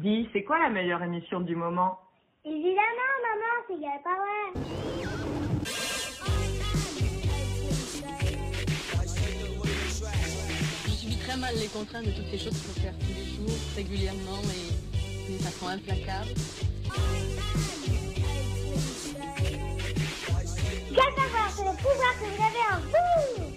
Dis, c'est quoi la meilleure émission du moment? Évidemment, maman, c'est Girl Power. Je subis très mal les contraintes de toutes ces choses qu'il faut faire tous les jours, régulièrement et d'une façon implacable. Girl Power, c'est le pouvoir que vous avez en vous.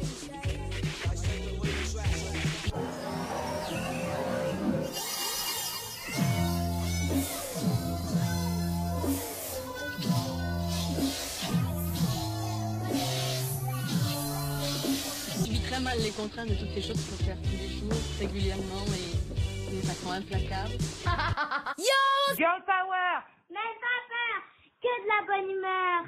Très mal les contraintes de toutes ces choses qu'il faut faire tous les jours, régulièrement et d'une façon implacable. Yo! Girl Power! Mais pas peur, que de la bonne humeur.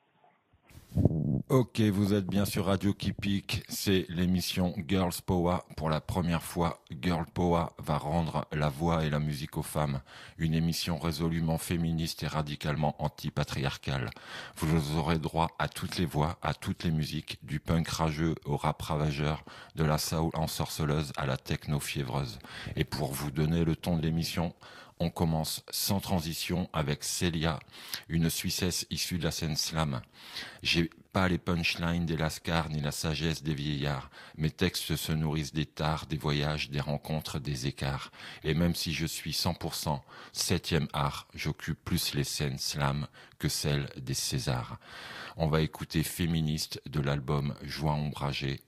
Ok, vous êtes bien sur Radio qui pique, c'est l'émission Girls Power. Pour la première fois, Girl Power va rendre la voix et la musique aux femmes. Une émission résolument féministe et radicalement anti-patriarcale. Vous aurez droit à toutes les voix, à toutes les musiques, du punk rageux au rap ravageur, de la soul ensorceleuse à la techno fiévreuse. Et pour vous donner le ton de l'émission, on commence sans transition avec Célia, une Suissesse issue de la scène slam. J'ai pas les punchlines des lascars ni la sagesse des vieillards. Mes textes se nourrissent des tares, des voyages, des rencontres, des écarts. Et même si je suis 100% 7e art, j'occupe plus les scènes slam que celles des Césars. On va écouter Féministe de l'album Joie ombragée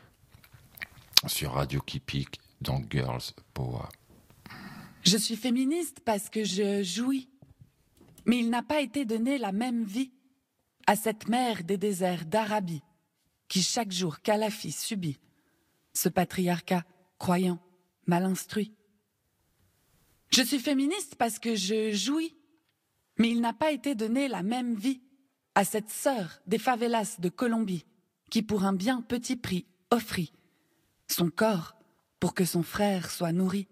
sur Radio qui pique dans Girls Power. Je suis féministe parce que je jouis. Mais il n'a pas été donné la même vie à cette mère des déserts d'Arabie qui chaque jour calafie subit ce patriarcat croyant, mal instruit. Je suis féministe parce que je jouis. Mais il n'a pas été donné la même vie à cette sœur des favelas de Colombie qui pour un bien petit prix offrit son corps pour que son frère soit nourri.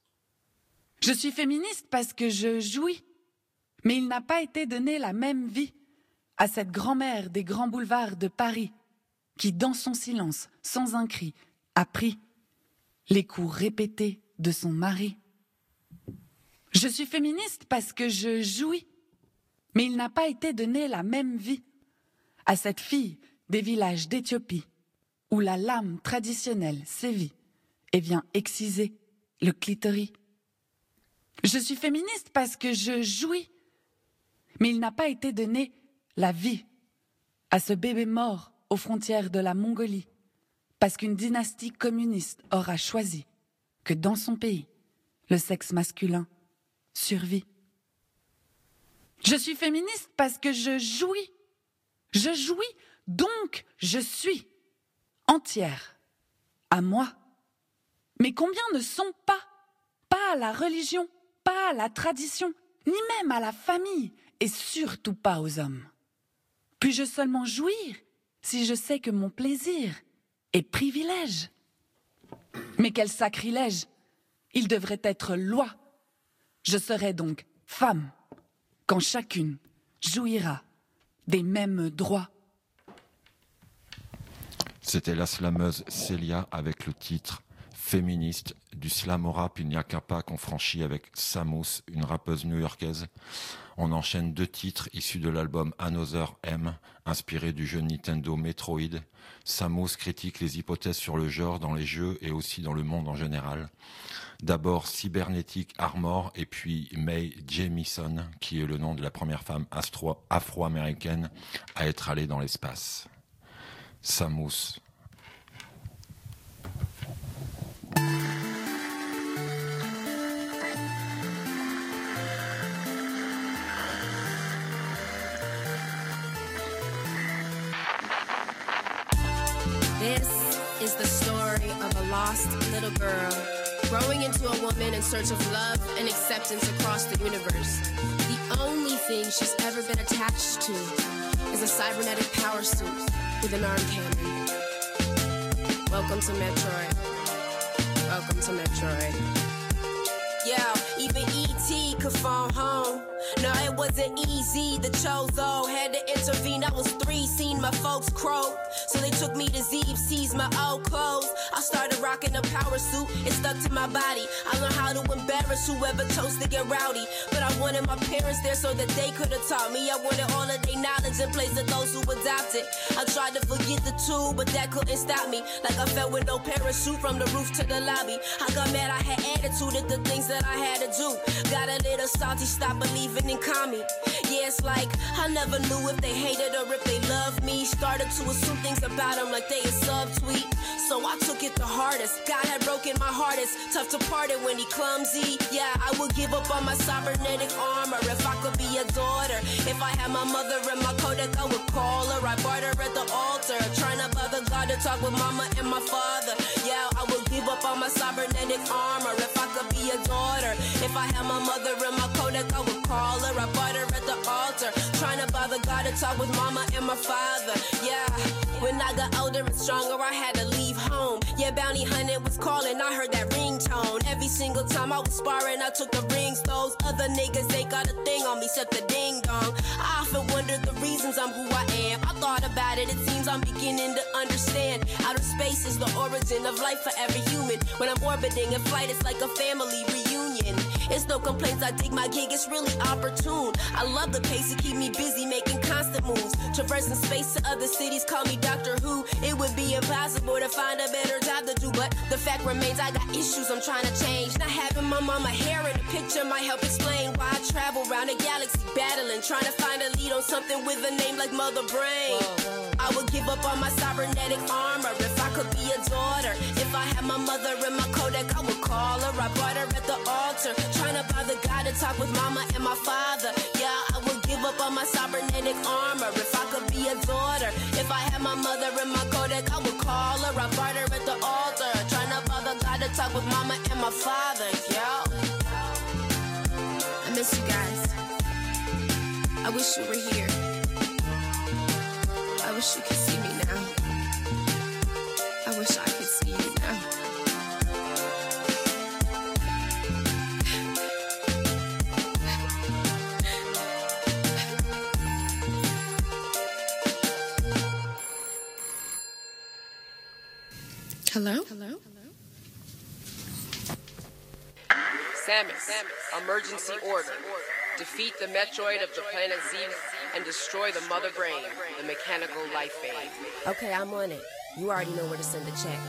Je suis féministe parce que je jouis, mais il n'a pas été donné la même vie à cette grand-mère des grands boulevards de Paris qui, dans son silence, sans un cri, a pris les coups répétés de son mari. Je suis féministe parce que je jouis, mais il n'a pas été donné la même vie à cette fille des villages d'Éthiopie où la lame traditionnelle sévit et vient exciser le clitoris. Je suis féministe parce que je jouis, mais il n'a pas été donné la vie à ce bébé mort aux frontières de la Mongolie, parce qu'une dynastie communiste aura choisi que dans son pays, le sexe masculin survit. Je suis féministe parce que je jouis, donc je suis entière, à moi. Mais combien ne sont pas à la religion, pas à la tradition, ni même à la famille, et surtout pas aux hommes. Puis-je seulement jouir si je sais que mon plaisir est privilège? Mais quel sacrilège! Il devrait être loi. Je serai donc femme, quand chacune jouira des mêmes droits. C'était la slameuse Célia avec le titre Féministe. Du slam au rap, il n'y a qu'un pas qu'on franchit avec Samus, une rappeuse new-yorkaise. On enchaîne 2 titres issus de l'album Another M, inspiré du jeu Nintendo Metroid. Samus critique les hypothèses sur le genre dans les jeux et aussi dans le monde en général. D'abord Cybernetic Armor et puis Mae Jemison, qui est le nom de la première femme afro-américaine à être allée dans l'espace. Samus. This is the story of a lost little girl growing into a woman in search of love and acceptance across the universe. The only thing she's ever been attached to is a cybernetic power suit with an arm cannon. Welcome to Metroid. Welcome to Metroid. Yo, even E.T. could phone home. No, it wasn't easy. The chozo had to intervene. I was 3, seen my folks croak. So they took me to Zeeb, seized my old clothes. I started rocking a power suit, it stuck to my body. I learned how to embarrass whoever chose to get rowdy. But I wanted my parents there so that they could have taught me. I wanted all of their knowledge in place of those who adopted. I tried to forget the two, but that couldn't stop me. Like I fell with no parachute from the roof to the lobby. I got mad, I had attitude at the things that I had to do. Got a little salty, stopped believing in Kami. Yeah, it's like I never knew if they hated or if they loved me. Started to assume things about them like they a subtweet. So I took it the hardest. God had broken my heart. It's tough to part it when he clumsy. Yeah, I would give up on my cybernetic armor if I could be a daughter. If I had my mother in my codec, I would call her. I barter at the altar, trying to bother God to talk with mama and my father. Yeah, I would give up on my cybernetic armor if I could be a daughter. If I had my mother in my codec, I would call her. I barter at the altar, trying to bother God to talk with mama and my father. Yeah, when I got older and stronger, I had to leave home. Yeah, bounty hunting was calling, I heard that ringtone. Every single time I was sparring, I took the rings. Those other niggas, they got a thing on me, set the ding dong. I often wondered the reasons I'm who I am. I thought about it, it seems I'm beginning to understand. Outer space is the origin of life for every human. When I'm orbiting in flight, it's like a family reunion. It's no complaints, I dig my gig, it's really opportune. I love the pace, it keep me busy making constant moves. Traversing space to other cities, call me Doctor Who. It would be impossible to find a better job to do, but the fact remains I got issues I'm trying to change. Not having my mama hair in a picture might help explain why I travel around the galaxy battling, trying to find a lead on something with a name like Mother Brain. I would give up on my cybernetic armor if I could be a daughter. If I had my mother in my codec, I would call her. I brought her at the altar, trying to bother God to talk with mama and my father. Yeah, I would give up on my cybernetic armor if I could be a daughter. If I had my mother in my codec, I would call her. I brought her at the altar, trying to bother God to talk with mama and my father. Yo, I miss you guys. I wish you were here. I wish you could see me now. I wish I could see you now. Hello? Hello? Samus, emergency order. Defeat the Metroid of the planet Zeeb and destroy the Mother Brain, the mechanical life vein. Okay, I'm on it. You already know where to send the check.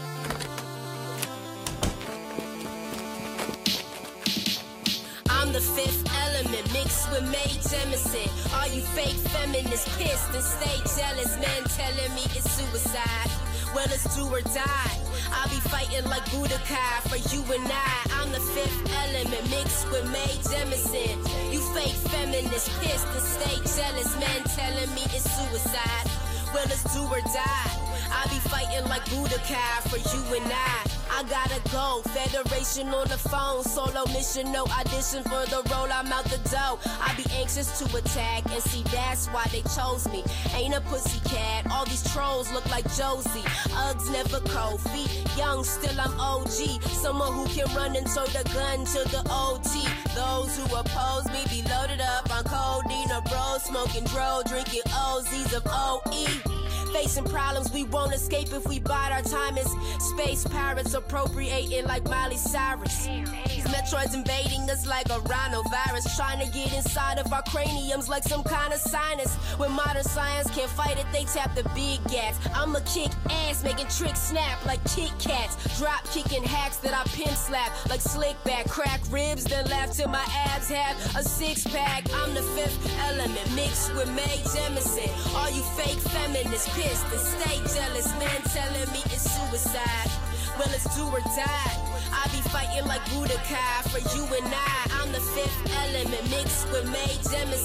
I'm the fifth element mixed with Mae Jemison. All you fake feminists pissed and stay jealous. Men telling me it's suicide. Well, it's do or die. I'll be fighting like Budokai for you and I. I'm the fifth element mixed with Mae Jemison. You fake feminists pissed and stay jealous. Men telling me it's suicide. Well, it's do or die. I'll be fighting like Budokai for you and I. I gotta go, Federation on the phone. Solo mission, no audition for the role, I'm out the door. I be anxious to attack, and see that's why they chose me. Ain't a pussycat, all these trolls look like Josie. Uggs never Kofi, young still I'm OG. Someone who can run and throw the gun to the OT. Those who oppose me be loaded up on codeine or bro, smoking dro, drinking OZs of OE. Facing problems we won't escape if we bide our time as space pirates appropriating like Miley Cyrus. These Metroids invading us like a rhinovirus, trying to get inside of our craniums like some kind of sinus. When modern science can't fight it, they tap the big gats. I'ma kick ass, making tricks snap like Kit Kats. Drop kicking hacks that I pimp slap like slick back. Crack ribs, then laugh till my abs have a six pack. I'm the fifth element mixed with Mae Jemison. All you fake feminists pissed and stay jealous. Men telling me it's suicide. Well, it's do or die. I be fighting like Budokai for you and I. I'm the fifth element mixed with Mae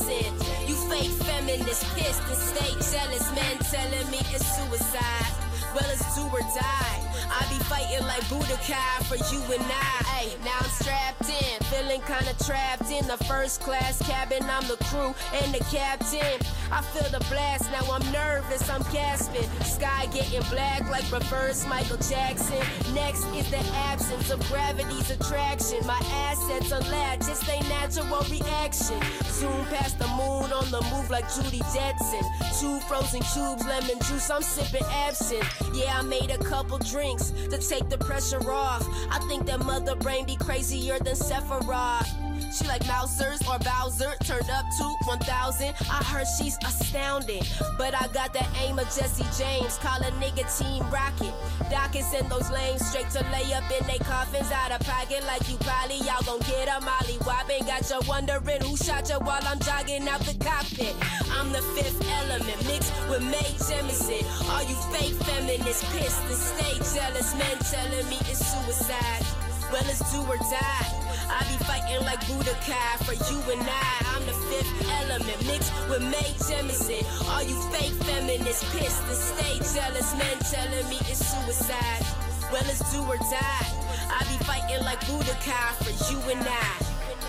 Jemison. You fake feminists pissed and stay jealous. Men telling me it's suicide. Well, it's do or die. I be fighting like Budokai for you and I. Hey, now I'm strapped in, feeling kinda trapped in the first class cabin. I'm the crew and the captain. I feel the blast, now I'm nervous, I'm gasping. Sky getting black like reverse Michael Jackson. Next is the absence of gravity's attraction. My assets are lack, just a natural reaction. Zoom past the moon on the move like Judy Jetson. 2 frozen cubes, lemon juice, I'm sipping absinthe. Yeah, I made a couple drinks to take the pressure off. I think that mother brain be crazier than Sephiroth. She like Mousers or Bowser, turned up to 1,000. I heard she's astounding, but I got the aim of Jesse James. Call a nigga Team Rocket. Doc and send those lames straight to lay up in they coffins out of pocket like you probably. Y'all gon' get a molly wobbin'. Got you wondering who shot you while I'm jogging out the cockpit. I'm the 5th element mixed with Mae Jemison. All you fake feminists pissed and stay jealous. Men telling me it's suicide. Well, it's do or die. I be fighting like Budokai for you and I. I'm the 5th element mixed with Mae Jemison. All you fake feminists pissed and stay jealous. Men telling me it's suicide. Well, it's do or die. I be fighting like Budokai for you and I.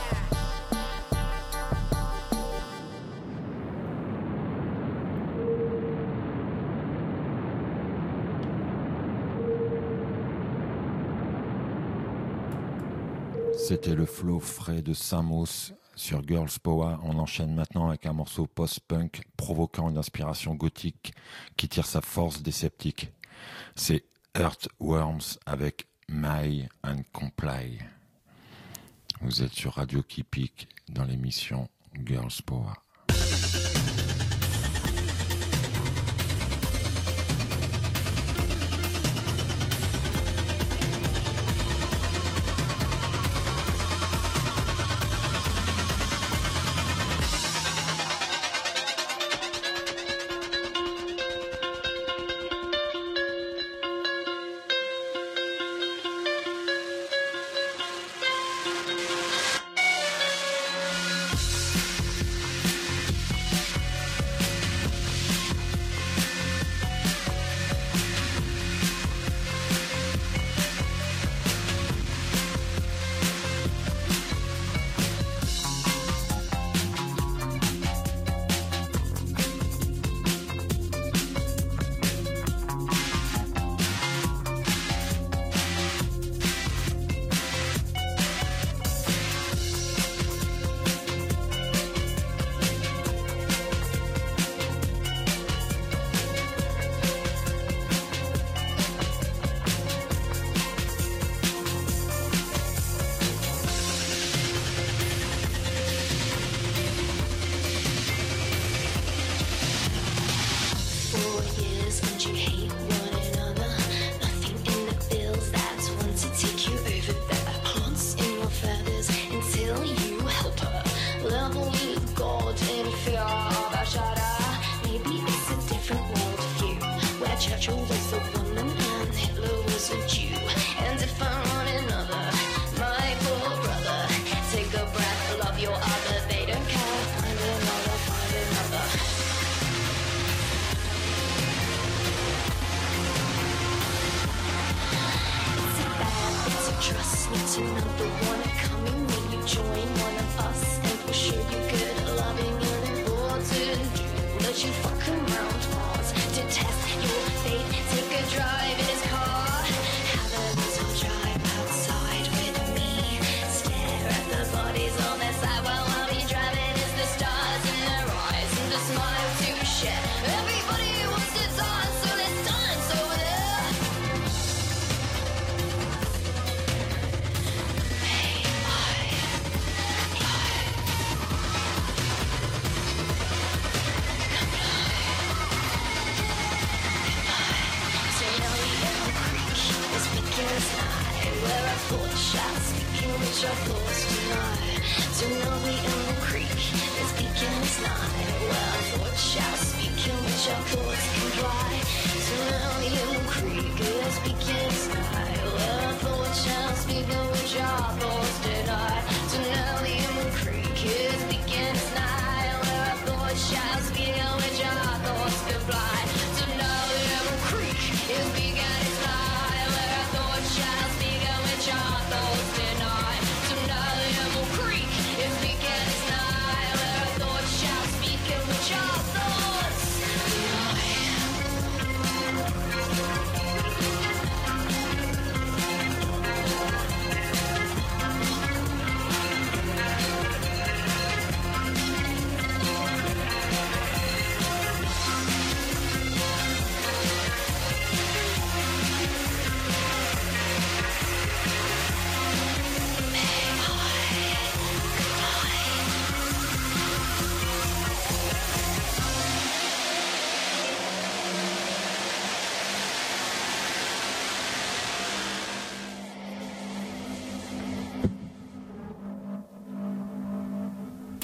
C'était le flow frais de Samos sur Girls Power. On enchaîne maintenant avec un morceau post-punk provoquant une inspiration gothique qui tire sa force des sceptiques. C'est Earthworms avec My and Comply. Vous êtes sur Radio Qui Pique dans l'émission Girls Power. Shall speak which our thoughts could fly. So now the Creek is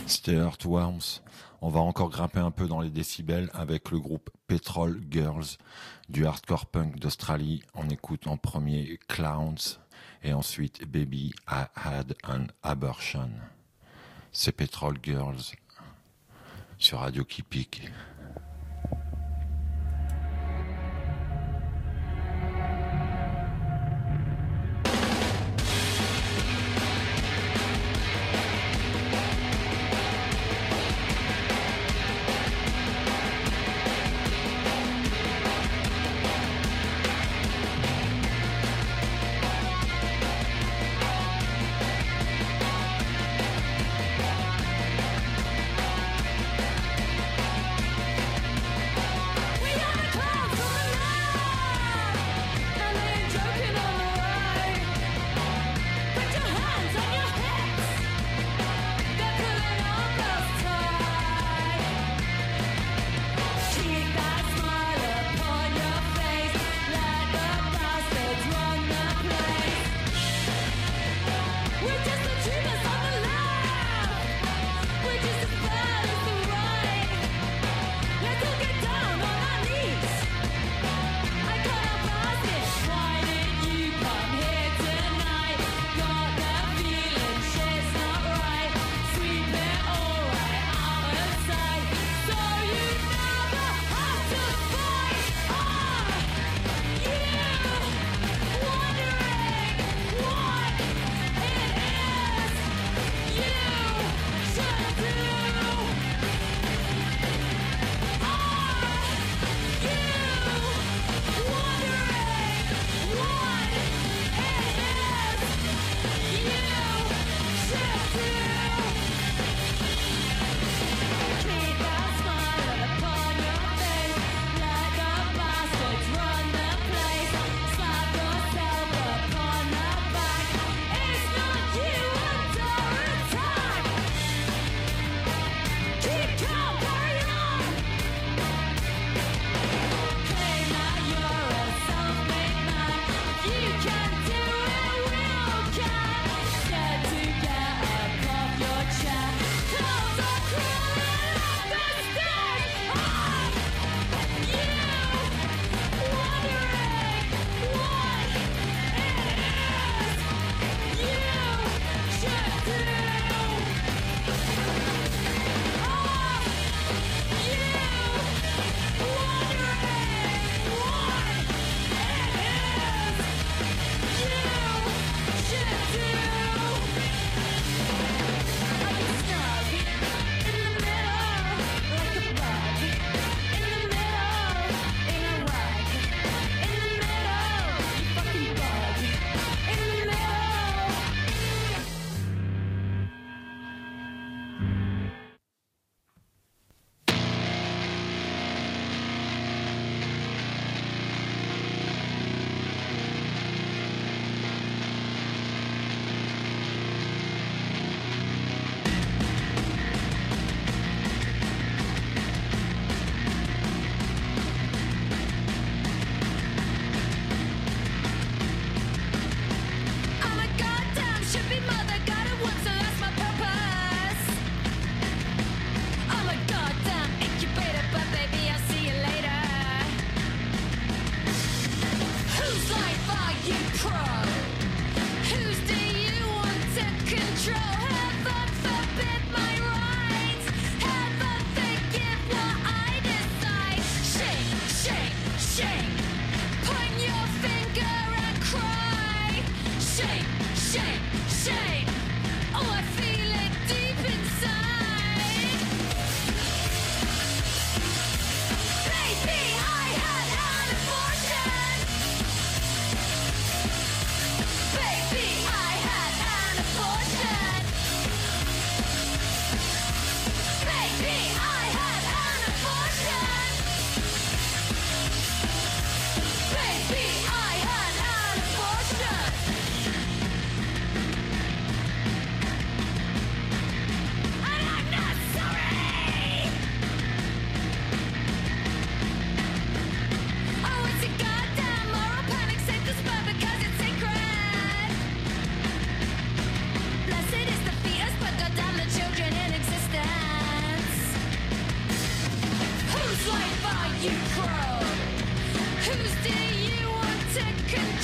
C'était Earthworms. On va encore grimper un peu dans les décibels avec le groupe Petrol Girls du hardcore punk d'Australie. On écoute en premier Clowns et ensuite Baby I Had an Abortion. C'est Petrol Girls sur Radio qui pique.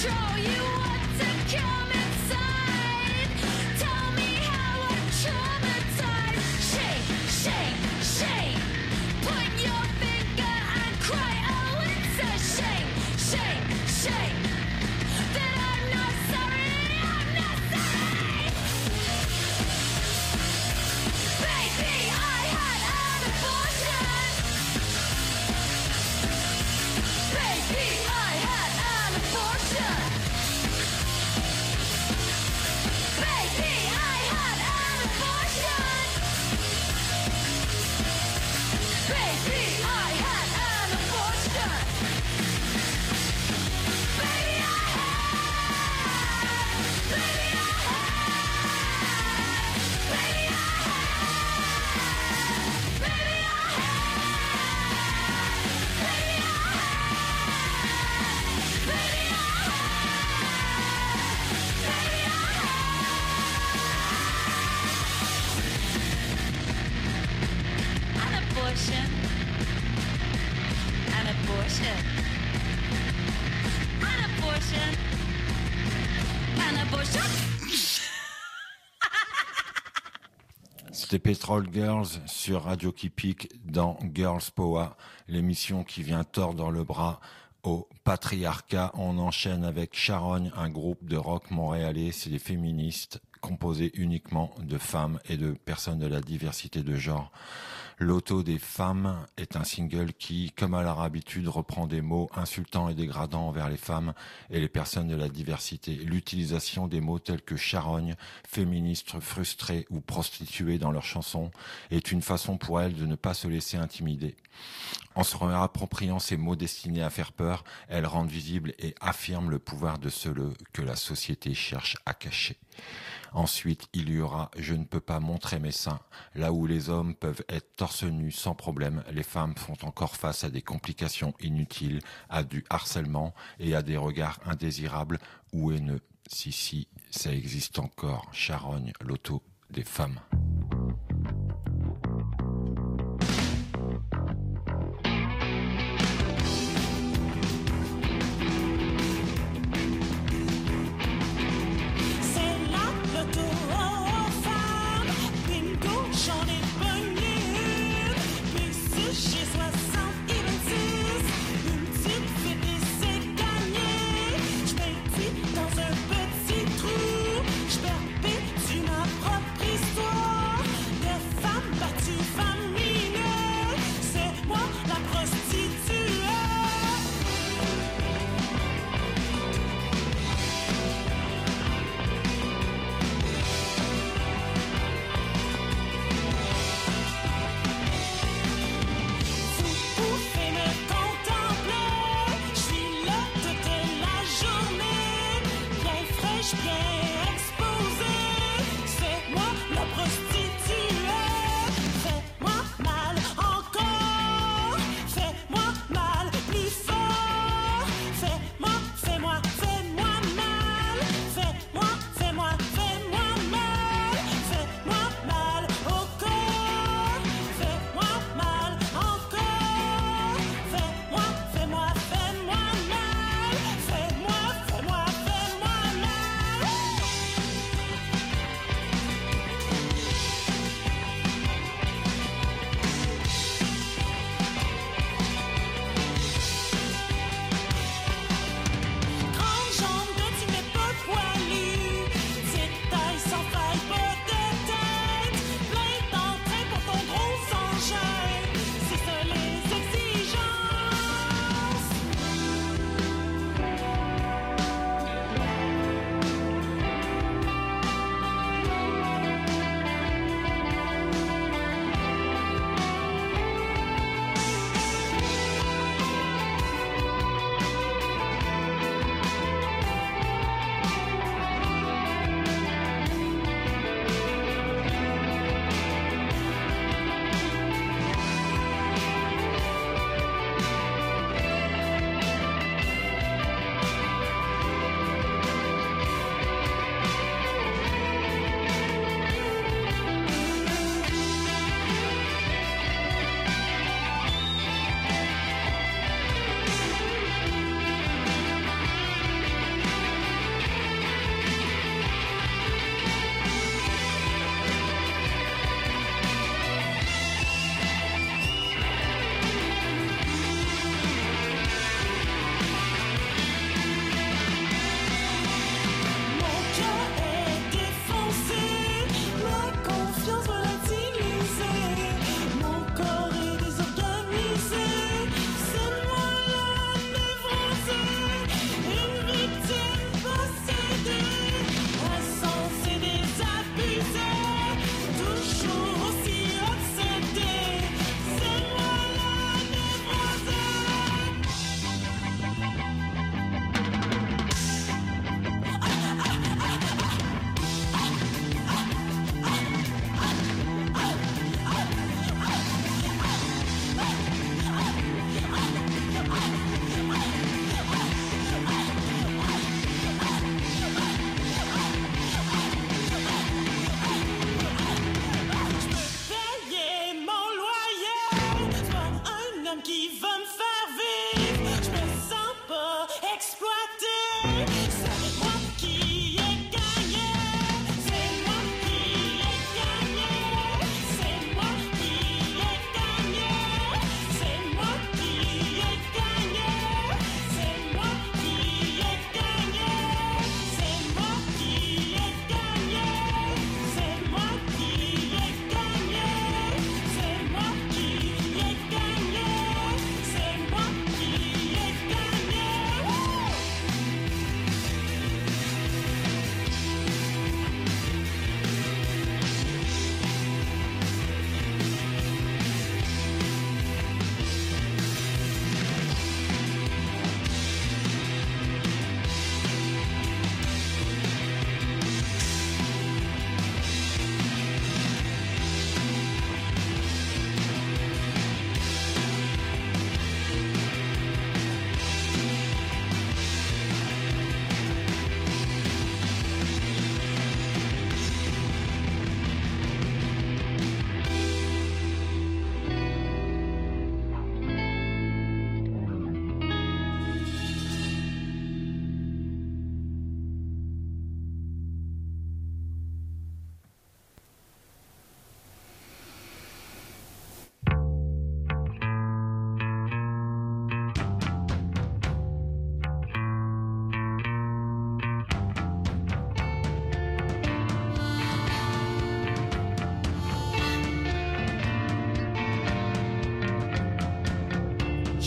C'était Petrol Girls sur Radio Kipik dans Girls Power, l'émission qui vient tordre le bras au patriarcat. On enchaîne avec Charogne, un groupe de rock montréalais, c'est des féministes composés uniquement de femmes et de personnes de la diversité de genre. L'auto des femmes est un single qui, comme à leur habitude, reprend des mots insultants et dégradants envers les femmes et les personnes de la diversité. L'utilisation des mots tels que charogne, féministe, frustrée ou prostituée dans leurs chansons est une façon pour elles de ne pas se laisser intimider. En se réappropriant ces mots destinés à faire peur, elles rendent visible et affirment le pouvoir de ceux que la société cherche à cacher. Ensuite, il y aura « Je ne peux pas montrer mes seins ». Là où les hommes peuvent être torse nu sans problème, les femmes font encore face à des complications inutiles, à du harcèlement et à des regards indésirables ou haineux. Si, ça existe encore. Charogne, l'auto des femmes. Dans un petit trou, je perpétue ma propre histoire.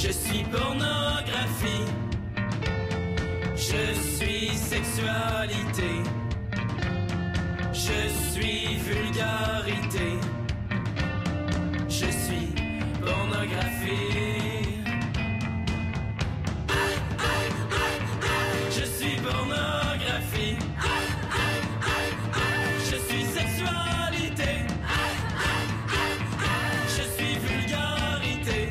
Je suis pornographie. Je suis sexualité. Je suis vulgarité. Je suis pornographie. Je suis pornographie. Je suis sexualité. Je suis vulgarité.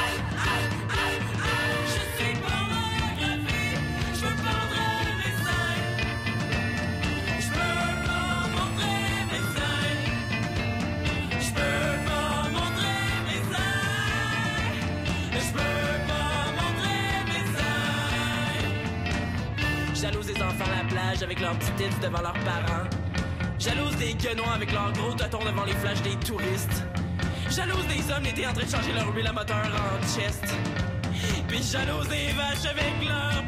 Je suis pornographie. Je veux pas montrer mes seins. Je peux pas montrer mes seins. Je peux pas montrer mes seins. Je peux pas montrer mes seins. Jalouse des enfants à la plage avec leurs petites têtes devant leurs parents. Jalouse des guenons avec leurs gros totons devant les flashs des touristes. Jalouse des hommes l'été en train de changer leur huile à moteur en chest. Puis jalouse des vaches avec leur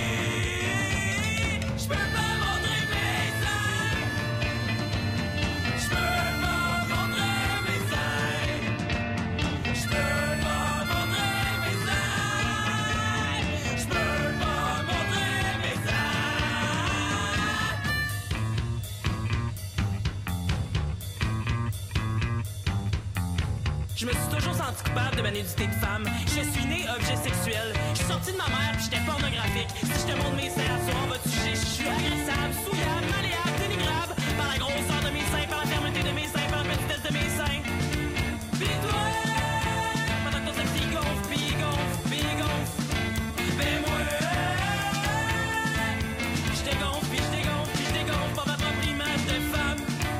pied. Je peux pas montrer mes seins. Je peux pas montrer mes seins. Je peux pas montrer mes seins. Je peux pas montrer mes seins. Je me suis toujours senti coupable de ma nudité de femme. Je suis né objet sexuel. Je suis sorti de ma mère puis j'étais pornographique. Si je te montre mes seins à soir, on va te juger. Je suis agressable, souillable, malléable, dénigrable. Par la grosseur de mes seins, par la fermeté de mes seins, par la petitesse de mes seins. Pis toi, pendant que ton sexe il gonfle, pis il gonfle, pis il gonfle. Ben moi, je dégonfle, pis je dégonfle, pis je dégonfle. Par ma propre image de femme.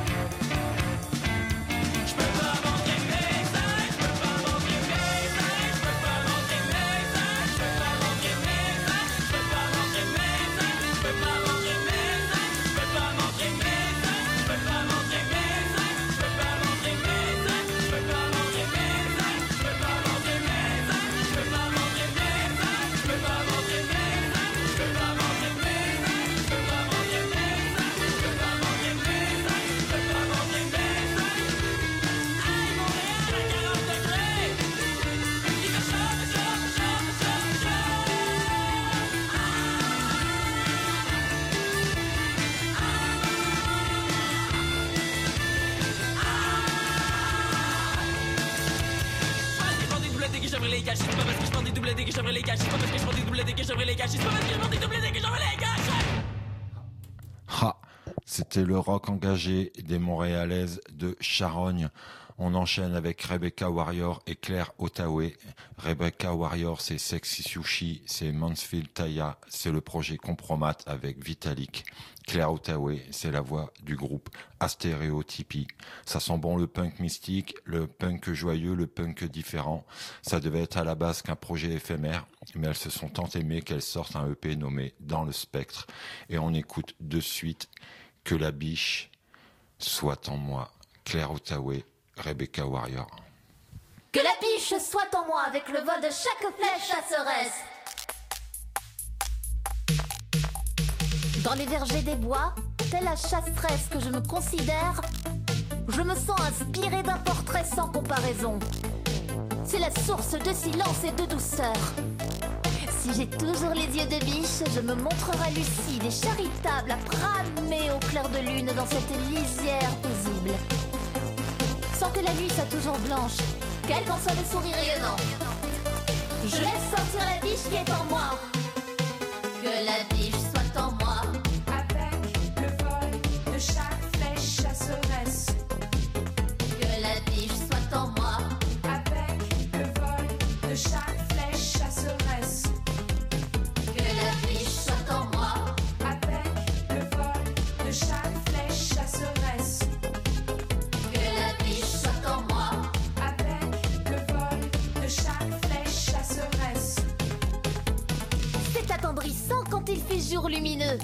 Je peux pas montrer mes seins, je peux pas montrer mes seins, je peux pas montrer mes seins, je peux pas montrer mes seins, je peux pas montrer mes seins, je peux pas montrer mes seins, je peux pas montrer mes seins, je peux pas montrer mes seins, je peux pas montrer mes seins, je peux pas montrer mes seins, je peux pas montrer mes seins, je peux pas montrer mes seins, je peux pas montrer mes seins, je peux pas montrer mes seins, je peux pas montrer mes seins, je peux pas montrer mes seins, je peux pas montrer mes seins. Hey Montréal à 40 degrés, il fait chaud, chaud, chaud, chaud, chaud. Parce que je prends des doublets et que j'aimerais les cacher. C'est pas parce que je prends des doublets et que j'aimerais les cacher. C'est pas parce que je prends des doublets et que j'aimerais les cacher. C'est pas parce que je prends des doublets et que j'aimerais les cacher. Ha! C'était le rock engagé des Montréalaises de Charogne. On enchaîne avec Rebecca Warrior et Claire Ottaway. Rebecca Warrior, c'est Sexy Sushi, c'est Mansfield Taya, c'est le projet Compromat avec Vitalik. Claire Ottaway, c'est la voix du groupe Astéréotypie. Ça sent bon le punk mystique, le punk joyeux, le punk différent. Ça devait être à la base qu'un projet éphémère, mais elles se sont tant aimées qu'elles sortent un EP nommé Dans le Spectre. Et on écoute de suite Que la biche soit en moi. Claire Ottaway, Rebecca Warrior. Que la biche soit en moi avec le vol de chaque flèche chasseresse. Dans les vergers des bois, telle la chasseresse que je me considère, je me sens inspirée d'un portrait sans comparaison. C'est la source de silence et de douceur. Si j'ai toujours les yeux de biche, je me montrerai lucide et charitable à bramer au clair de lune dans cette lisière paisible. Sans que la nuit soit toujours blanche, quel qu'en soit le sourire rayonnant. Je laisse sortir la biche qui est en moi. Que la biche soit en moi. Avec le vol de chaque flèche chasseresse. Que la biche soit en moi. Avec le vol de chaque flèche chasseresse. Que la biche soit en moi. Avec le vol de chaque flèche chasseresse. Que la biche soit en moi. Avec le vol de chaque flèche chasseresse. C'est attendrissant quand il fait jour lumineux.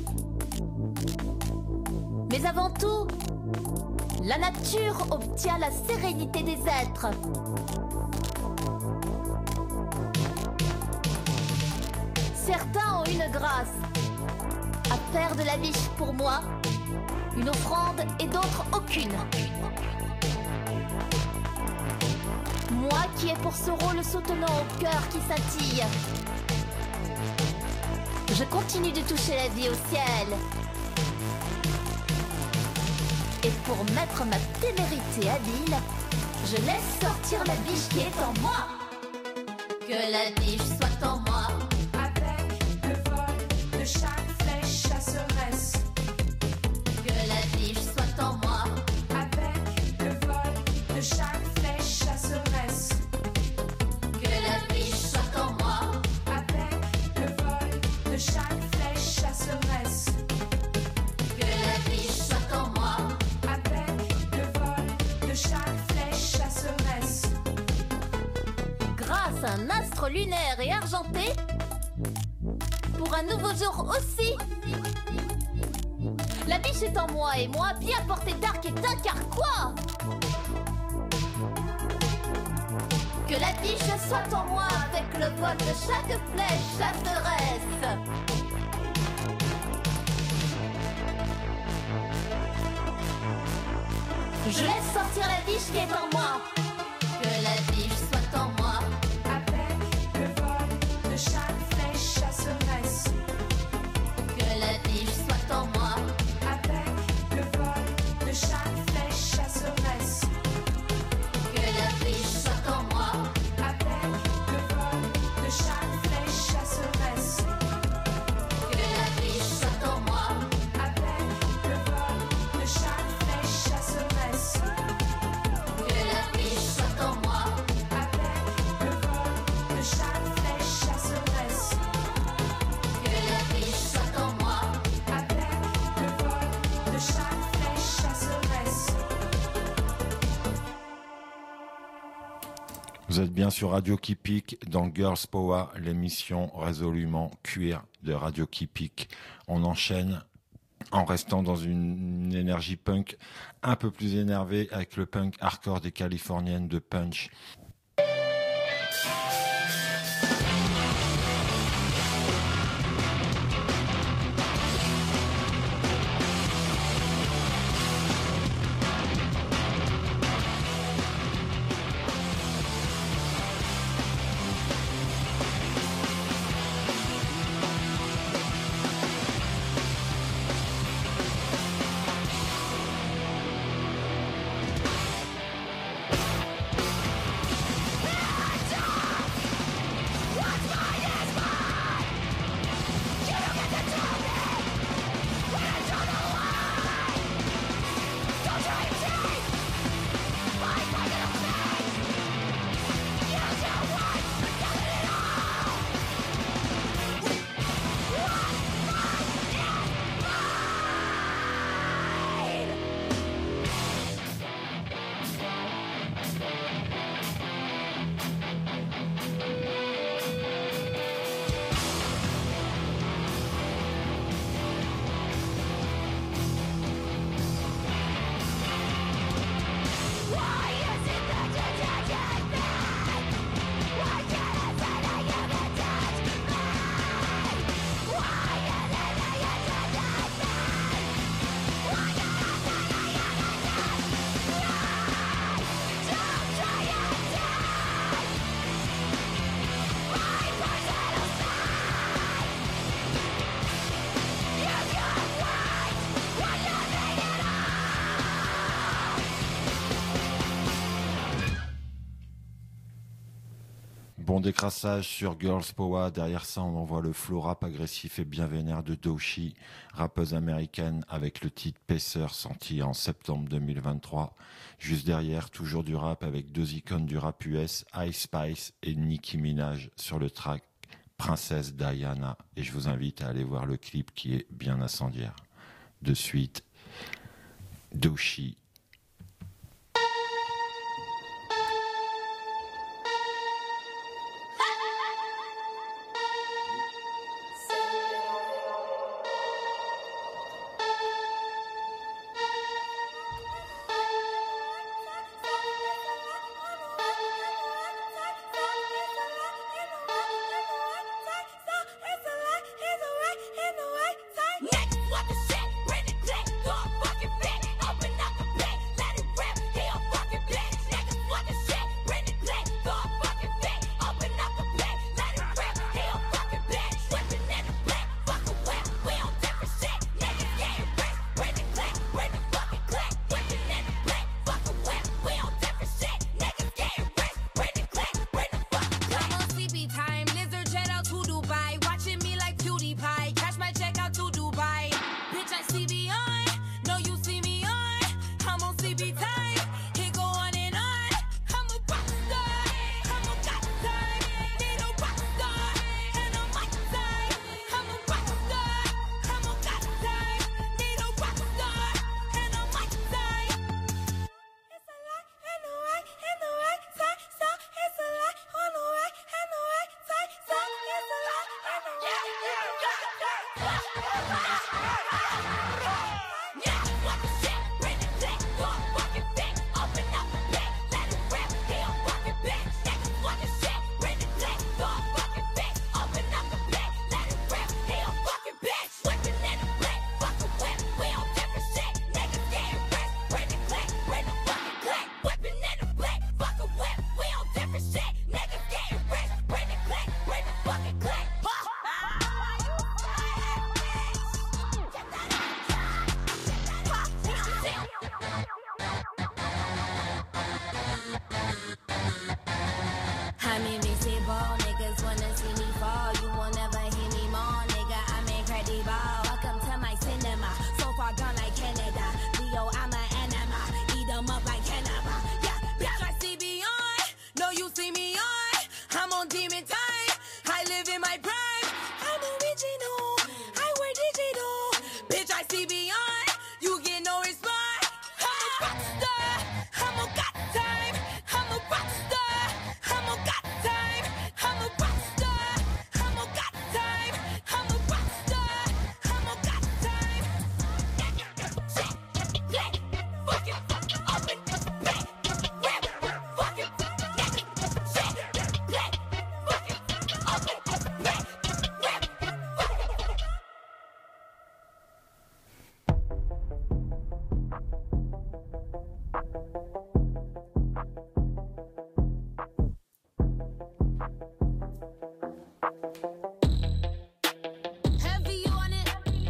Mais avant tout, la nature obtient la sérénité des êtres. Certains ont une grâce à faire de la biche pour moi une offrande et d'autres aucune. Moi maquillée pour ce rôle soutenant au cœur qui scintille. Je continue de toucher la vie au ciel. Et pour mettre ma témérité habile, je laisse sortir la biche qui est en moi. Que la biche soit en moi. Avec le vol de chaque flèche chasseresse. Que la biche soit en moi. Avec le vol de chaque flèche chasseresse. Que la biche soit en moi. Avec le vol de chaque flèche chasseresse. Que la biche soit en moi. Avec le vol de chaque flèche chasseresse. Grâce à un astre lunaire et argenté, pour un nouveau jour aussi. La biche est en moi et moi bien porté d'arc et d'un carquois. Que la biche soit en moi avec le vol de chaque flèche chasseresse. Je laisse sortir la biche qui est en moi. Que la biche soit en moi. Avec le vol de chaque flèche chasseresse. Que la biche soit en moi. Avec le vol de chaque flèche chasseresse. Que la biche soit en moi. Avec le vol de chaque flèche chasseresse. Que la biche soit en moi. Avec le vol de chaque flèche chasseresse. Que la biche soit en moi. Avec le vol de chaque flèche chasseresse. Que la biche soit en moi. Avec le vol de chaque flèche chasseresse. Vous êtes bien sur Radio qui pique dans Girls Power, l'émission résolument cuir de Radio qui pique. On enchaîne en restant dans une énergie punk un peu plus énervée avec le punk hardcore des Californiennes de Punch. Bon décrassage sur Girls Power. Derrière ça, on envoie le flow rap agressif et bien vénère de Doechii, rappeuse américaine avec le titre Pacer, sorti en septembre 2023. Juste derrière, toujours du rap avec deux icônes du rap US, Ice Spice et Nicki Minaj sur le track Princesse Diana. Et je vous invite à aller voir le clip qui est bien incendiaire. De suite, Doechii. Next, what the shit? Bring it, click, go fucking fit. Open up the I'm invisible, niggas wanna see me fall. You will never hear me more, nigga. I'm incredible. Welcome to my cinema. So far gone like Canada. Leo, I'm an anima. Eat 'em up like cannibal. Yeah, bitch, I see beyond. No, you see me on. I'm on demon time. I live in my prime. I'm original. I wear digital. Bitch, I see beyond. You get no response. I'm a rock star. I'm a got time. I'm a rock star. I'm a got time. I'm a rock star. I'm a got time. I'm a rock star. I'm a got time. Fucking open back. Fucking Heavy on it.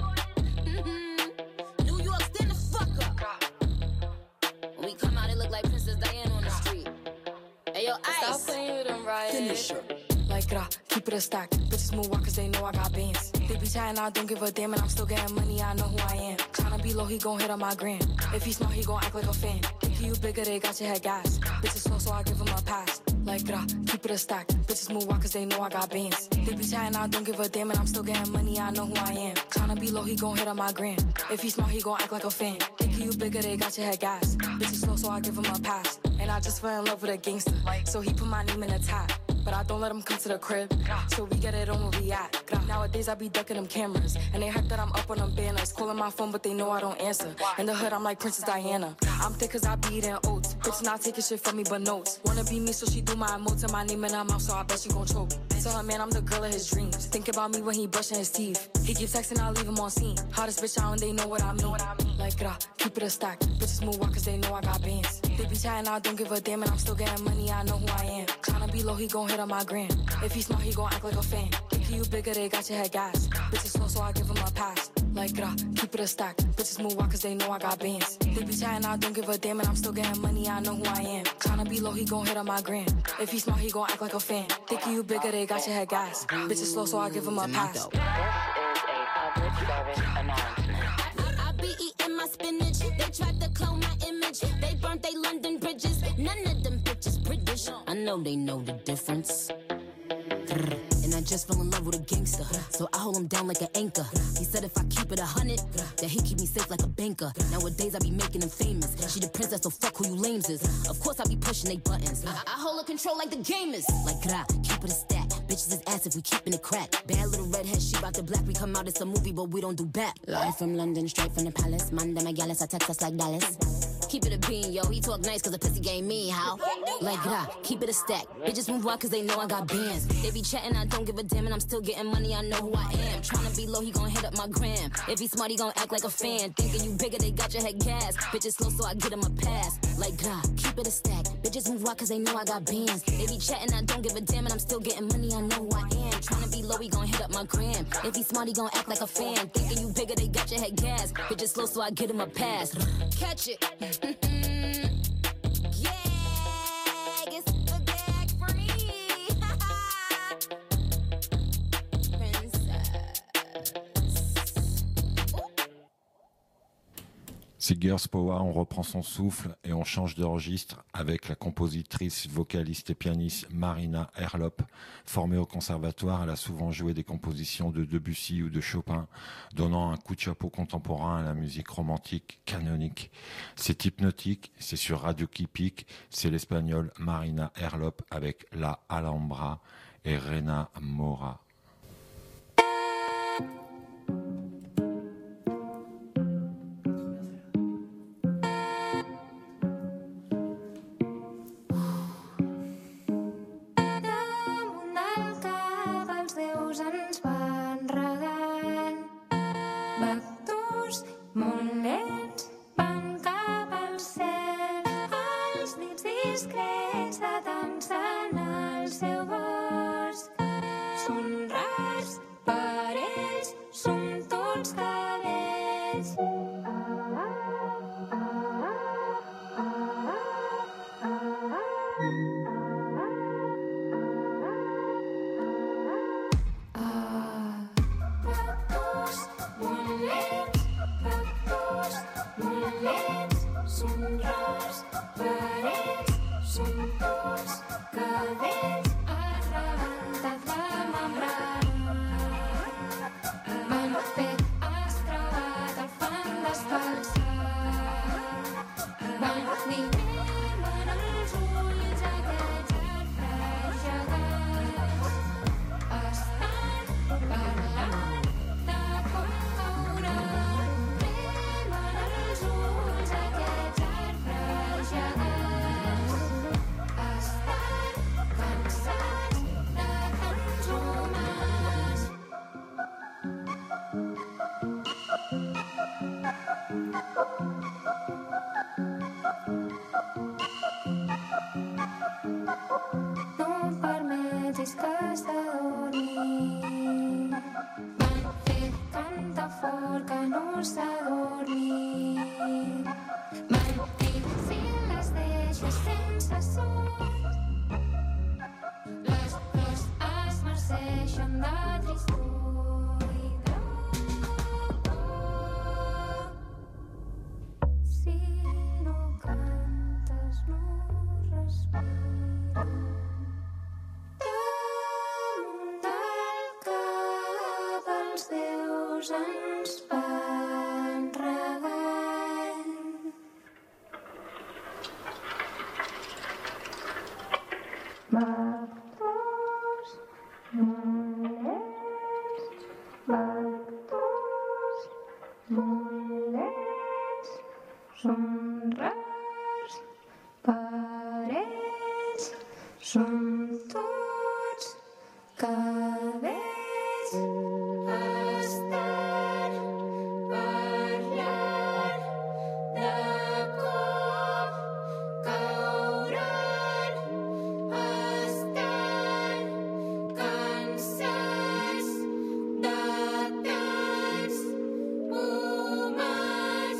New York, stand the fuck up. When we come out, it look like Princess Diana on the street. Hey, yo, Ice. Stop playing with them, right? Like, keep it a stack. Bitches move walk 'cause they know I got bands. They be chatting, I don't give a damn, and I'm still getting money, I know who I am. Tryna be low, he gon' hit on my gram. If he smart, he gon' act like a fan. Think you bigger, they got your head gas. Bitches slow, so I give him a pass. Like, keep it a stack. Bitches move walk 'cause they know I got bands. They be chatting, I don't give a damn, and I'm still getting money, I know who I am. Tryna be low, he gon' hit on my gram. If he smart, he gon' act like a fan. Think you bigger, they got your head gas. Bitches slow, so I give him a pass. And I just fell in love with a gangster, so he put my name in the top. But I don't let him come to the crib, so we get it on where we at. Nowadays I be ducking them cameras, and they hype that I'm up on them banners. Calling my phone, but they know I don't answer. In the hood, I'm like Princess Diana. I'm thick 'cause I be eating oats. Bitch not taking shit from me but notes. Wanna be me, so she do my emotes and my name in her mouth, so I bet she gon' choke. Tell her man I'm the girl of his dreams. Think about me when he brushing his teeth. He keep texting, I leave him on scene. Hottest bitch out and they know what I mean. Like, keep it a stack. Bitches move walk 'cause they know I got bands. They be chatting, I don't give a damn, and I'm still getting money, I know who I am. Tryna be low, he gon' hit on my gram. If he smart, he gon' act like a fan. Think you bigger, they got your head gas. Bitches slow, so I give him a pass. Like, keep it a stack. Bitches move walk 'cause they know I got bands. They be chatting, I don't give a damn, and I'm still getting money, I know who I am. Tryna be low, he gon' hit on my gram. If he smart, he gon' act like a fan. Think you bigger, they got your head gas. Bitches slow, so I give him a pass. I be eating my spinach. They tried to clone my image. They burnt they London bridges. None of them bitches British. I know they know the difference. And I just fell in love with a gangster, so I hold him down like an anchor. He said if I keep it 100, that he keep me safe like a banker. Nowadays I be making him famous. She the princess, so fuck who you lames is. Of course I be pushing they buttons. I hold her control like the gamers. Like keep it a stack. Bitches is ass if we keepin' it crack. Bad little redhead, she bout the black. We come out, it's a movie, but we don't do back. Live from London, straight from the palace. Monday, my gallus, I text us like Dallas. Keep it a bean, yo. He talk nice 'cause the pussy game me, how? Like keep it a stack. Bitches move wild 'cause they know I got bands. They be chatting, I don't give a damn, and I'm still getting money, I know who I am. Tryna be low, he gon' hit up my gram. If he smart, he gon' act like a fan. Thinking you bigger, they got your head gas. Bitches slow, so I get him a pass. Like keep it a stack. Bitches move wild 'cause they know I got bands. They be chatting, I don't give a damn, and I'm still getting money, I know who I am. Tryna be low, he gon' hit up my gram. If he smart, he gon' act like a fan. Thinking you bigger, they got your head gas. Bitches slow, so I get him a pass. Catch it. Yeah, it's the bag free. C'est Girls Power, on reprend son souffle et on change de registre avec la compositrice, vocaliste et pianiste Marina Herlop. Formée au conservatoire, elle a souvent joué des compositions de Debussy ou de Chopin, donnant un coup de chapeau contemporain à la musique romantique canonique. C'est hypnotique, c'est sur Radio Kipik, c'est l'espagnol Marina Herlop avec La Alhambra et Rena Mora. discrets de tants en el seu bosc. Són rars, per ells som tots cadells. Cactus, molt lents, són rars, per ells són tots cadells. Has rebentat la membrana, mal fet, has trobat el fang descalçat. Van dir, en els ulls aquests arbres gegants. Estan parlant de com cauran. Veuen els ulls aquests arbres gegants. Estan cansats de tants humans. No em permetis que s'adormi. Van fer cantar fort que no s'adormi. Van dir si les deixo sense son, les flors es marceixen de tristor i d'amor. Si no cantes no respires. Damunt del cap els déus ens van regant. Vectors molt lents, vectors molt lents, són rars, per ells som tots cadells. Estan parlant de com cauran. Estan cansats de tants humans.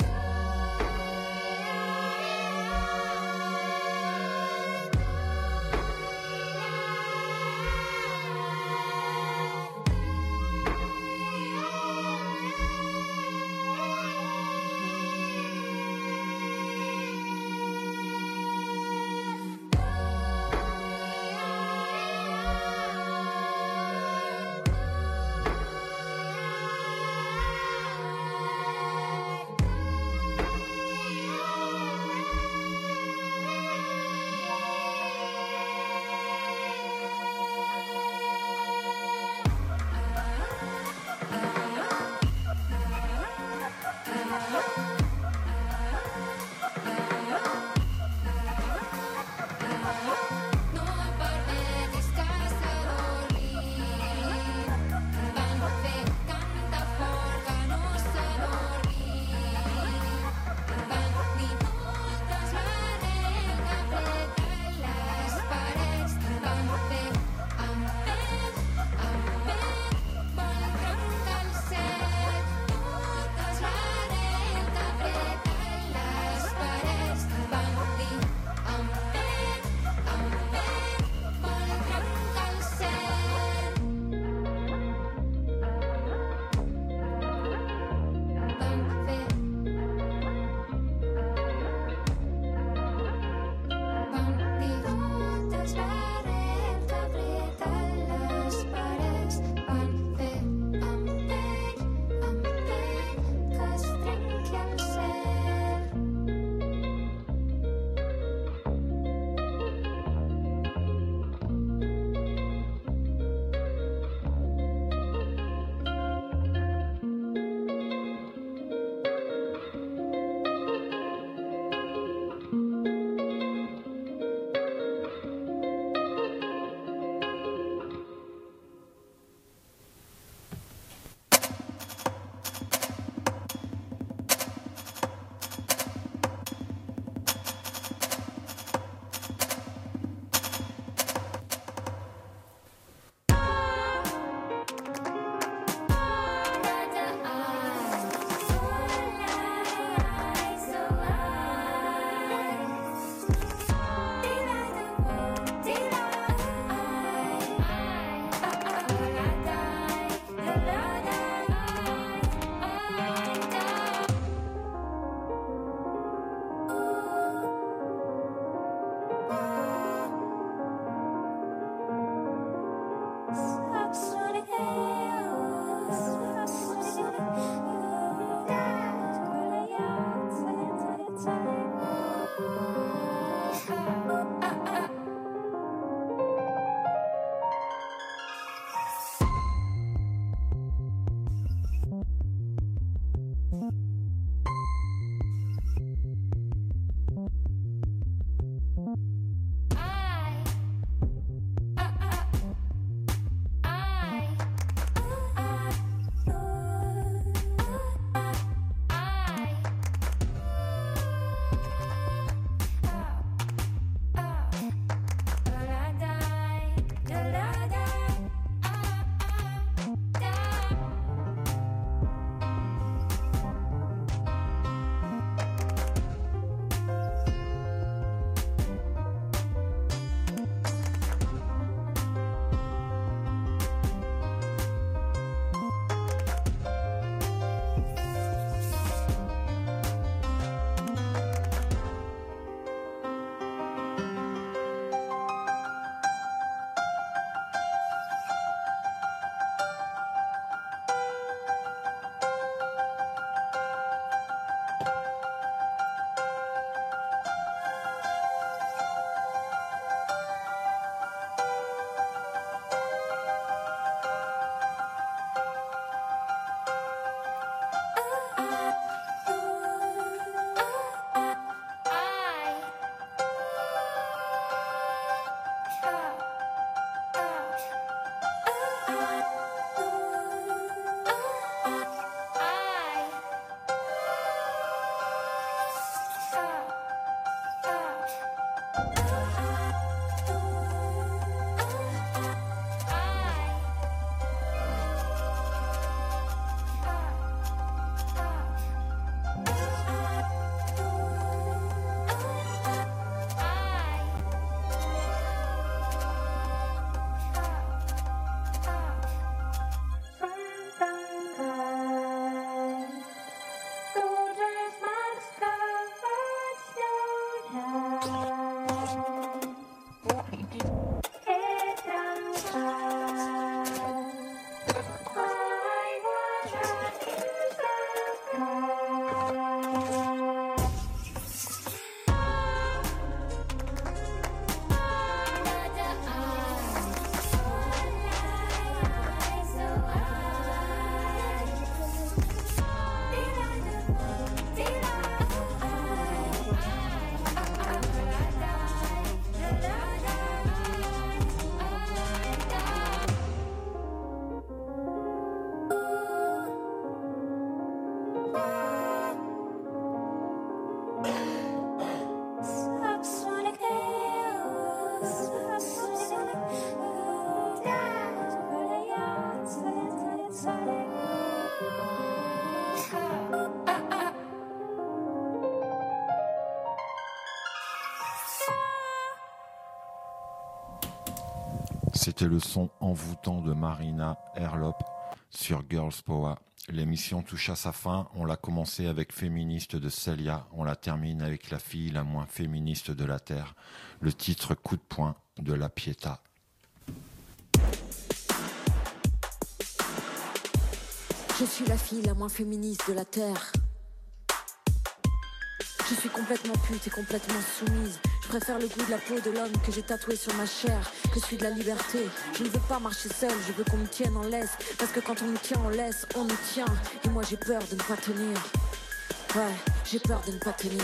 C'était le son envoûtant de Marina Herlop sur Girls Power. L'émission touche à sa fin. On l'a commencé avec Féministe de Celia. On la termine avec La fille la moins féministe de la Terre. Le titre Coup de poing de La Pietà. Je suis la fille la moins féministe de la Terre. Je suis complètement pute et complètement soumise. Je préfère le goût de la peau de l'homme que j'ai tatoué sur ma chair que celui de la liberté. Je ne veux pas marcher seule, je veux qu'on me tienne en laisse. Parce que quand on me tient en laisse, on nous tient. Et moi j'ai peur de ne pas tenir. Ouais, j'ai peur de ne pas tenir.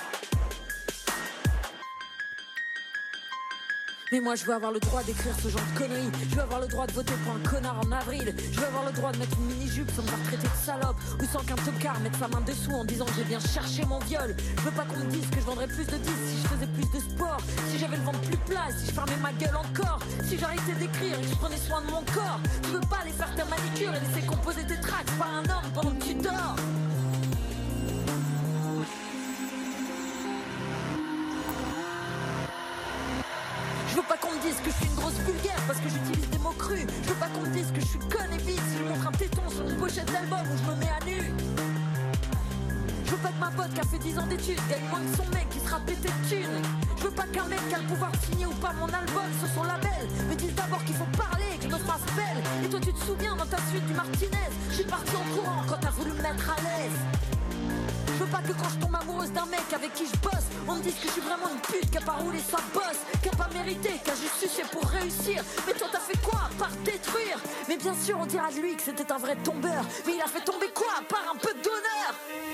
Mais moi je veux avoir le droit d'écrire ce genre de conneries. Je veux avoir le droit de voter pour un connard en avril. Je veux avoir le droit de mettre une mini-jupe sans me faire traiter de salope. Ou sans qu'un tocard mette sa main dessous en disant que j'ai bien cherché mon viol. Je veux pas qu'on me dise que je vendrais plus de disques si je faisais plus de sport. Si j'avais le ventre plus plat, si je fermais ma gueule encore. Si j'arrêtais d'écrire et que je prenais soin de mon corps. Je veux pas aller faire ta manicure et laisser composer tes tracks par un homme pendant que tu dors. Je veux pas qu'on me dise que je suis une grosse vulgaire parce que j'utilise des mots crus. Je veux pas qu'on me dise que je suis conne et vide si je montre un téton sur une pochette d'album où je me mets à nu. Je veux pas que ma pote qui a fait 10 ans d'études gagne moins que son mec qui sera pété de thunes. Je veux pas qu'un mec qui a le pouvoir de signer ou pas mon album sur son label me dise d'abord qu'il faut parler et que je me fasse belle. Et toi tu te souviens dans ta suite du Martinez, je suis parti en courant quand t'as voulu me mettre à l'aise. Je veux pas que quand je tombe amoureuse d'un mec avec qui je bosse, on me dise que je suis vraiment une pute qui a pas roulé sa bosse, qui a pas mérité, qui a juste sucé pour réussir. Mais toi t'as fait quoi par détruire? Mais bien sûr on dira de lui que c'était un vrai tombeur. Mais il a fait tomber quoi par un peu d'honneur?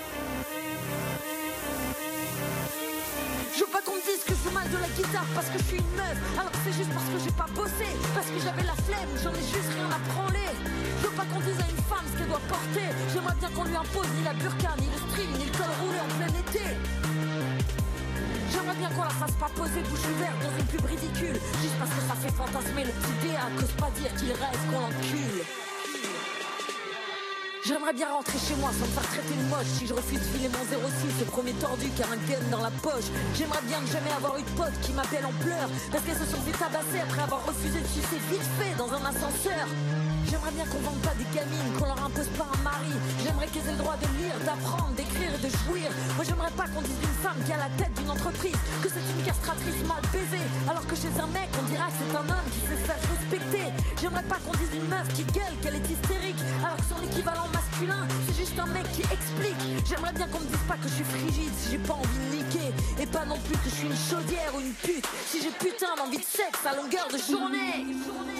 Je veux pas qu'on me dise que je joue mal de la guitare parce que je suis une meuf, alors que c'est juste parce que j'ai pas bossé, parce que j'avais la flemme, j'en ai juste rien à branler. Je veux pas qu'on dise à une femme ce qu'elle doit porter. J'aimerais bien qu'on lui impose ni la burqa, ni le string, ni le col roulé en plein été. J'aimerais bien qu'on la fasse pas poser bouche ouverte dans une pub ridicule, juste parce que ça fait fantasmer le petit DA, qu'ose pas dire qu'il reste qu'on l'encule. J'aimerais bien rentrer chez moi sans me faire traiter de moche. Si je refuse de filer mon 06, le premier tordu qui a un gun dans la poche. J'aimerais bien ne jamais avoir eu de potes qui m'appellent en pleurs parce qu'elles se sont fait tabasser après avoir refusé de sucer vite fait dans un ascenseur. J'aimerais bien qu'on vende pas des gamines, qu'on leur impose pas un mari. J'aimerais qu'elles aient le droit de lire, d'apprendre, d'écrire et de jouir. Moi j'aimerais pas qu'on dise d'une femme qui a la tête d'une entreprise que c'est une castratrice mal baisée, alors que chez un mec on dira que c'est un homme qui sait se faire respecter. J'aimerais pas qu'on dise d'une meuf qui gueule qu'elle est hystérique, alors que son équivalent masculin c'est juste un mec qui explique. J'aimerais bien qu'on me dise pas que je suis frigide si j'ai pas envie de niquer, et pas non plus que je suis une chaudière ou une pute si j'ai putain d'envie de sexe à longueur de journée.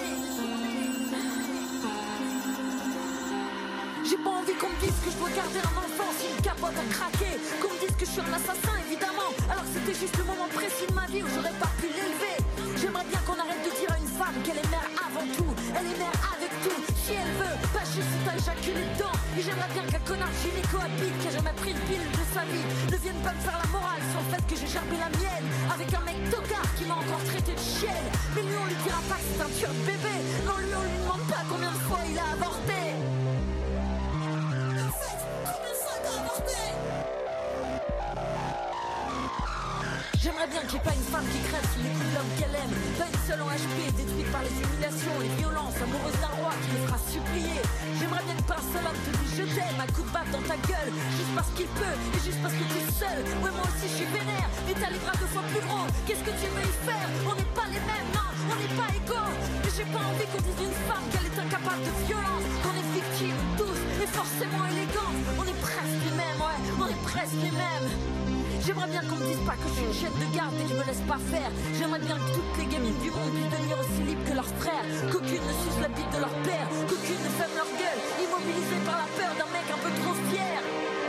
J'ai pas envie qu'on me dise que je dois garder un enfant si une capote a craqué, qu'on me dise que je suis un assassin évidemment, alors que c'était juste le moment précis de ma vie où j'aurais pas pu l'élever. J'aimerais bien qu'on arrête de dire à une femme qu'elle est mère avant tout, elle est mère avec tout, si elle veut, pas juste si t'as éjaculé dedans. Et j'aimerais bien qu'un connard gynéco-habite qui a jamais pris une pile de sa vie ne vienne pas me faire la morale sur le fait que j'ai gerbé la mienne avec un mec tocard qui m'a encore traité de chienne. Mais lui on lui dira pas que c'est un tueur de bébé, non lui on lui demande pas combien de fois il a avorté. J'aimerais bien qu'il n'y ait pas une femme qui crève sous les coups de l'homme qu'elle aime, pas une seule en HP détruite par les humiliations, les violences, amoureuse d'un roi qui les fera supplier. J'aimerais bien que pas un seul homme te dise je t'aime à coup de batte dans ta gueule, juste parce qu'il peut et juste parce que tu es seul. Ouais moi aussi je suis vénère, mais t'as les bras 2 fois plus gros. Qu'est-ce que tu veux y faire? On n'est pas les mêmes, non, on n'est pas égaux. Mais j'ai pas envie qu'on dise d'une femme qu'elle est incapable de violence, qu'on est victime tous et forcément élégante. On est presque les mêmes, ouais, on est presque les mêmes. J'aimerais bien qu'on me dise pas que je suis une chienne de garde et que je me laisse pas faire. J'aimerais bien que toutes les gamines du monde puissent devenir aussi libres que leurs frères, qu'aucune ne suce la bite de leur père, qu'aucune ne ferme leur gueule, immobilisée par la peur d'un mec un peu trop fier.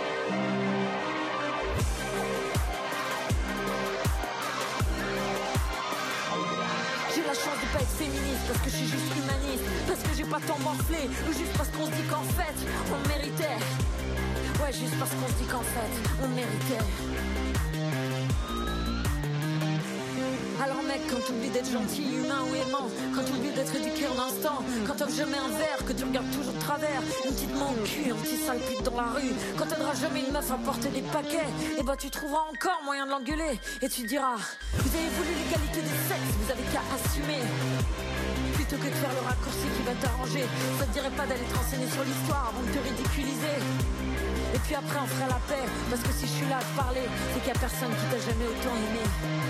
J'ai la chance de pas être féministe parce que je suis juste humaniste, parce que j'ai pas tant morflé, ou juste parce qu'on se dit qu'en fait on méritait. Ouais, juste parce qu'on se dit qu'en fait on méritait. Alors mec quand t'oublies d'être gentil, humain ou aimant, quand t'oublies d'être éduqué en instant, quand t'offres jamais un verre, que tu regardes toujours de travers, une petite main au cul, un petit sale pute dans la rue, quand t'aideras jamais une meuf à porter des paquets, et bah tu trouveras encore moyen de l'engueuler, et tu diras, vous avez voulu l'égalité des sexes, vous avez qu'à assumer. Plutôt que de faire le raccourci qui va t'arranger, ça te dirait pas d'aller te renseigner sur l'histoire avant de te ridiculiser. Et puis après on fera la paix, parce que si je suis là à te parler, c'est qu'il y a personne qui t'a jamais autant aimé.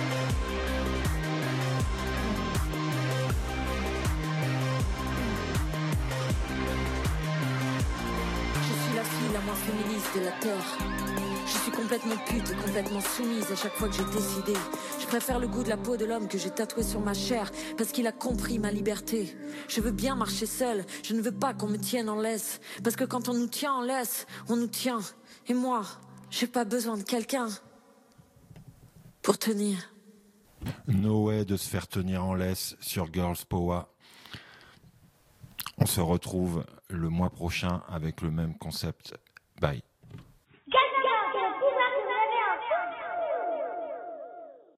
Je suis la fille la moins féministe de la terre. Je suis complètement pute et complètement soumise à chaque fois que j'ai décidé. Je préfère le goût de la peau de l'homme que j'ai tatoué sur ma chair, parce qu'il a compris ma liberté. Je veux bien marcher seule, je ne veux pas qu'on me tienne en laisse, parce que quand on nous tient en laisse, on nous tient. Et moi, j'ai pas besoin de quelqu'un pour tenir. No way de se faire tenir en laisse sur Girls Power. On se retrouve le mois prochain avec le même concept. Bye.